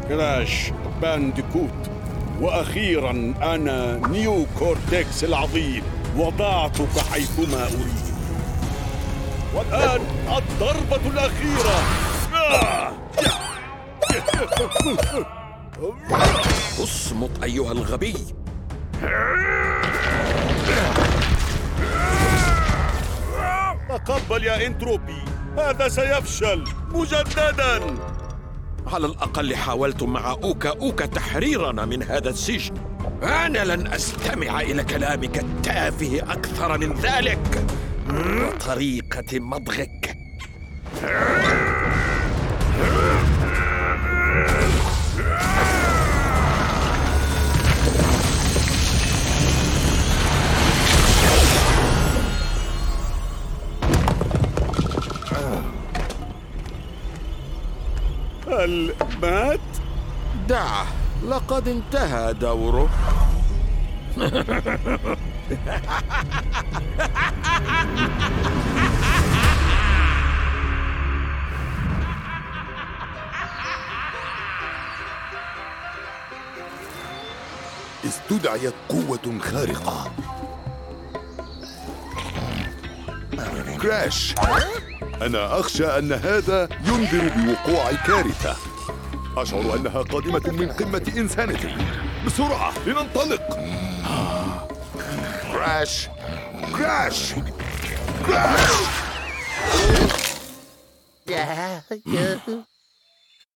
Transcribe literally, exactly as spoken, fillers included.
كراش بانديكوت، وأخيرا أنا نيو كورتكس العظيم، وضعتك حيثما أريد. والآن الضربة الأخيرة. اصمت أيها الغبي. تقبل يا انتروبي، هذا سيفشل مجددا. على الأقل حاولتم مع أوكا أوكا تحريرنا من هذا السجن. أنا لن أستمع إلى كلامك التافه أكثر من ذلك وطريقة مضغك. هل مات؟ دعه، لقد انتهى دوره. استدعيت قوة خارقة. كراش، أنا أخشى أن هذا ينذر بوقوع كارثة. أشعر أنها قادمة من قمة إنسانيتي. بسرعة لننطلق. كراش كراش كراش.